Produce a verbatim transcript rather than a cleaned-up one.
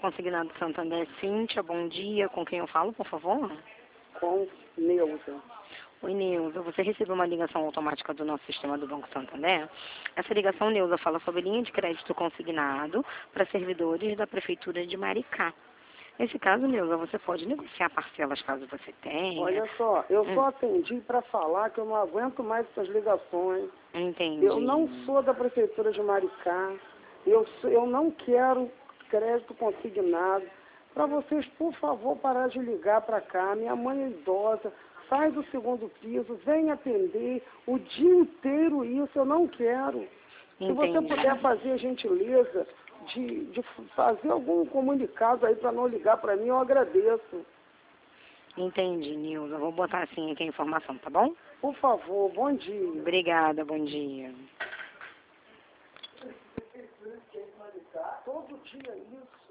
Consignado Santander, Cíntia, bom dia. Com quem eu falo, por favor? Com Neuza. Oi, Neuza. Você recebeu uma ligação automática do nosso sistema do Banco Santander? Essa ligação, Neuza, fala sobre linha de crédito consignado para servidores da Prefeitura de Maricá. Nesse caso, Neuza, você pode negociar parcelas caso você tenha. Olha só, eu Hum. só atendi para falar que eu não aguento mais essas ligações. Entendi. Eu não sou da Prefeitura de Maricá. Eu, sou- eu não quero crédito consignado. Para vocês, por favor, parar de ligar para cá. Minha mãe é idosa, sai do segundo piso, vem atender o dia inteiro isso. Eu não quero. Se você Entendi. puder fazer a gentileza de, de fazer algum comunicado aí para não ligar para mim, eu agradeço. Entendi, Neuza. Vou botar assim aqui a informação, tá bom? Por favor, bom dia. Obrigada, bom dia. Todo dia isso.